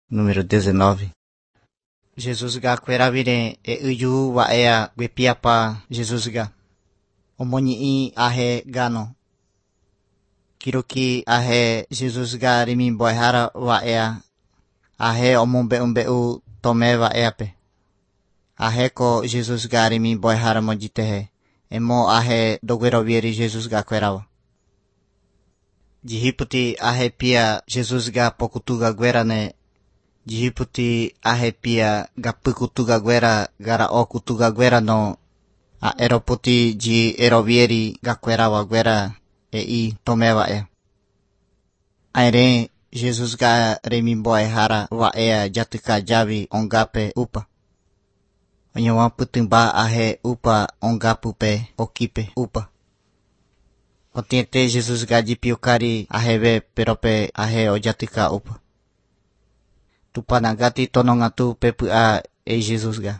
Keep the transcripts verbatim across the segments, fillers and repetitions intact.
Número dezenove. Jesus ga kweravire e uyu wa ea guepiapa Jesus ga. Omoni'i ahe gano. Kiroki ahe Jesus ga rimi boihara wa ea. Ahe omumbe umbeu tome wa eape. Ahe ko Jesus ga rimi boihara mojitehe. Emo ahe doguerovieri Jesus ga kwerava. Jihiputi ahe pia Jesus ga pokutuga guerane. Jihiputi ahe pia ga pukutuga guera gara o kutuga guera no. A eroputi ji erovieri ga querava guera e i tomeva e. Aire Jesus ga remimboe hara wa ea jatuka javi ongape upa. Onyawa putumba ahe upa ongapupe okipe upa. Otiente Jesus ga jipiukari aheve perope ahe o jatuka upa. Tupanagati tonongatu pepu a e Jesus ga.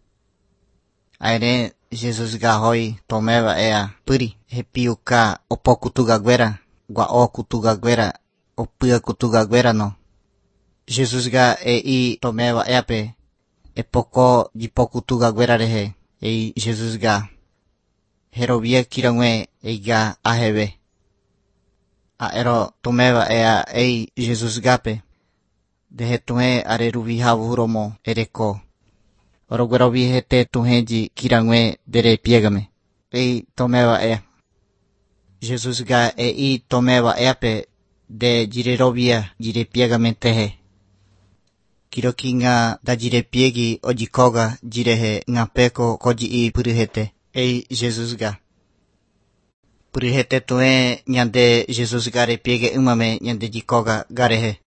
Aire Jesus ga hoi tomeva ea puri he piuka opo kutuga guera gua o kutuga guera o pua kutuga guera no. Jesus ga e i tomeva eape e poko jipo kutuga guera rehe e Jesus ga herovia kirangue e ga aheve. A ero tomeva ea e Jesus gape dehe tuhe are ruvi havuromo ereko. Oroguerovi hete tuheji kirangue dere piegame. Ei tomeva ea. Jesus ga e i tomeva eape de jirerovia jire piegame tehe. Kiroki nga da jire piegi ojikoga jirehe nga peko koji i purihete. Ei Jesus ga. Purihete tuhe nyande Jesus gare piege umame nyande jikoga garehe.